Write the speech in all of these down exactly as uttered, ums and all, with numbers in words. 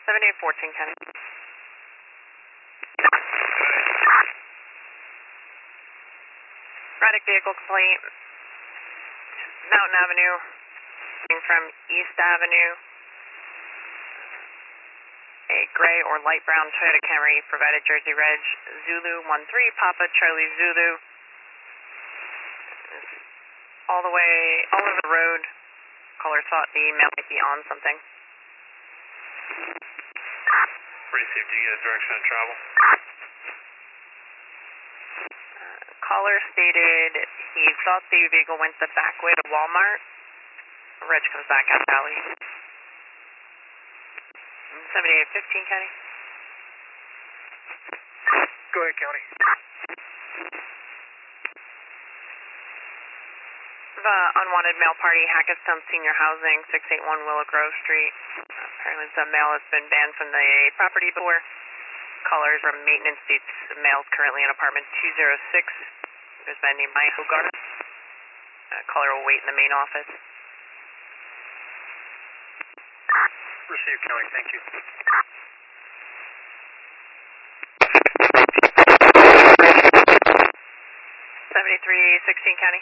seventy-eight fourteen, Kenny. Erratic vehicle complaint. Mountain Avenue. From East Avenue. A gray or light brown Toyota Camry provided Jersey Reg Zulu one three Papa Charlie Zulu. All the way, all over the road. Caller thought the mail might be on something. Received, do you get a direction of travel? Uh, caller stated he thought the vehicle went the back way to Walmart. Reg comes back out alley. seventy-eight fifteen, Kenny. Go ahead, County. Uh, unwanted mail party, Hackettstown Senior Housing, six eighty-one Willow Grove Street. Uh, apparently some mail has been banned from the property before. Callers from maintenance states the mail is currently in apartment two oh six. There's a man named Mike Hogarth. Uh, caller will wait in the main office. Received, County, thank you. seventy-three sixteen, County.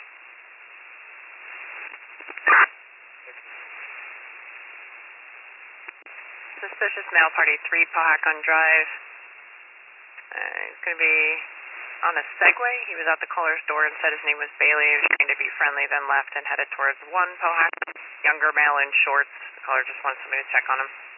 Suspicious mail party, three Pahakon Drive. Uh, he's going to be on a Segway. He was at the caller's door and said his name was Bailey. He was trying to be friendly, then left and headed towards one Pahakon. Younger male in shorts. The caller just wanted somebody to check on him.